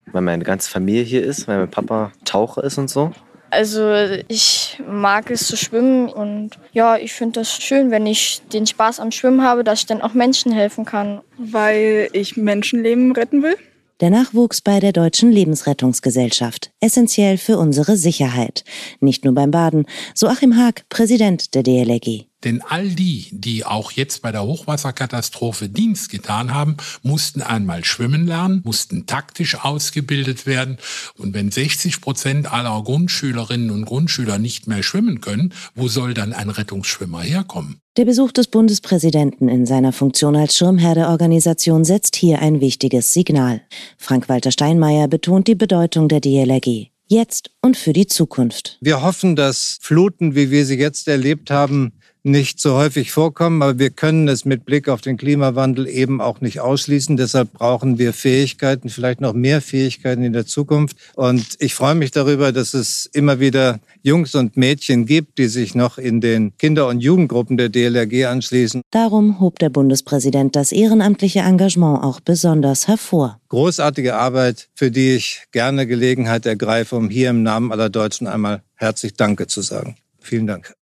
weil meine ganze Familie hier ist, weil mein Papa Taucher ist und so. Also ich mag es zu schwimmen und ja, ich finde das schön, wenn ich den Spaß am Schwimmen habe, dass ich dann auch Menschen helfen kann. Weil ich Menschenleben retten will. Der Nachwuchs bei der Deutschen Lebensrettungsgesellschaft. Essentiell für unsere Sicherheit. Nicht nur beim Baden. So Achim Haag, Präsident der DLRG. Denn all die auch jetzt bei der Hochwasserkatastrophe Dienst getan haben, mussten einmal schwimmen lernen, mussten taktisch ausgebildet werden. Und wenn 60% aller Grundschülerinnen und Grundschüler nicht mehr schwimmen können, wo soll dann ein Rettungsschwimmer herkommen? Der Besuch des Bundespräsidenten in seiner Funktion als Schirmherr der Organisation setzt hier ein wichtiges Signal. Frank-Walter Steinmeier betont die Bedeutung der DLRG. Jetzt und für die Zukunft. Wir hoffen, dass Fluten, wie wir sie jetzt erlebt haben, nicht so häufig vorkommen, aber wir können es mit Blick auf den Klimawandel eben auch nicht ausschließen. Deshalb brauchen wir Fähigkeiten, vielleicht noch mehr Fähigkeiten in der Zukunft. Und ich freue mich darüber, dass es immer wieder Jungs und Mädchen gibt, die sich noch in den Kinder- und Jugendgruppen der DLRG anschließen. Darum hob der Bundespräsident das ehrenamtliche Engagement auch besonders hervor. Großartige Arbeit, für die ich gerne Gelegenheit ergreife, um hier im Namen aller Deutschen einmal herzlich Danke zu sagen. Vielen Dank.